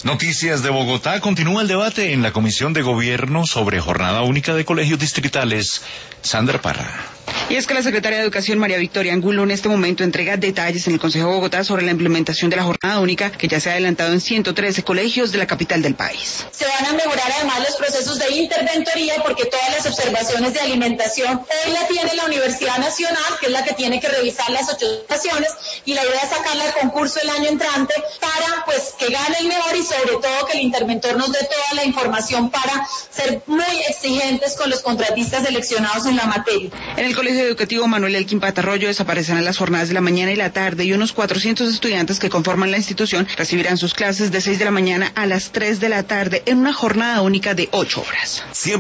Noticias de Bogotá. Continúa el debate en la Comisión de Gobierno sobre jornada única de colegios distritales. Sandra Parra. Y es que la secretaria de Educación, María Victoria Angulo, en este momento entrega detalles en el Consejo de Bogotá sobre la implementación de la jornada única que ya se ha adelantado en 113 colegios de la capital del país. Se van a mejorar además los procesos de interventoría porque todas las observaciones de alimentación hoy la tiene la Universidad Nacional, que es la que tiene que revisar las observaciones, y la idea es sacarla al concurso el año entrante para pues que gane el mejor y sobre todo que el interventor nos dé toda la información para ser muy exigentes con los contratistas seleccionados en la materia. En el Colegio Educativo Manuel Elkin Patarroyo desaparecerán las jornadas de la mañana y la tarde y unos 400 estudiantes que conforman la institución recibirán sus clases de 6 de la mañana a las 3 de la tarde en una jornada única de 8 horas.